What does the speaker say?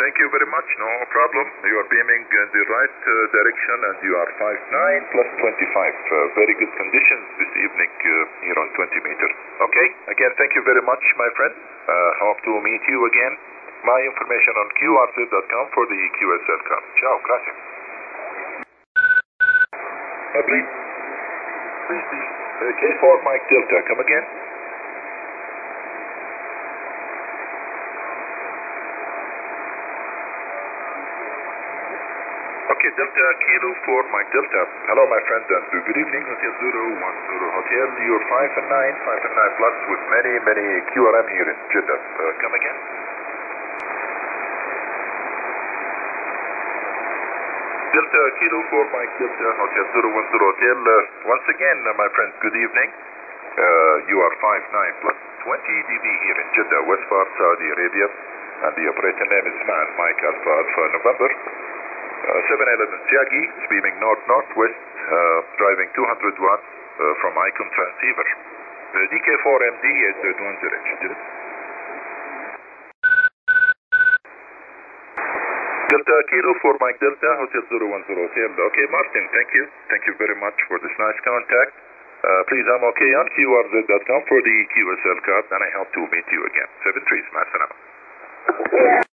Thank you very much. No problem. You are beaming in the right direction and you are 5'9 plus 25. Very good conditions this evening here on 20 meters. Okay. Again, thank you very much, my friend. Hope to meet you again. My information on qrz.com for the QSL card. Ciao. Gracias. Please. K4 Mike Delta. Come again. Okay, Delta Kilo 4 Mike Delta. Hello, my friend, and good evening, Hotel 010 Hotel. You're 5'9 plus with many QRM here in Jeddah. Come again. Delta Kilo 4 Mike Delta Hotel 010 Hotel. Once again, my friends, good evening. You are 5'9 plus 20 dB here in Jeddah, West Bar, Saudi Arabia, and the operator name is Man Mike Alpha Alpha November. 711 Siagi, beaming north-northwest, driving 200 watts from Icon transceiver. DK4MD is 10. Delta Kilo 4 Mike Delta, Hotel 010 Hotel. Okay, Martin, thank you. Thank you very much for this nice contact. Please, I'm okay on qrz.com for the QSL card, and I hope to meet you again. 7 trees, Masanama.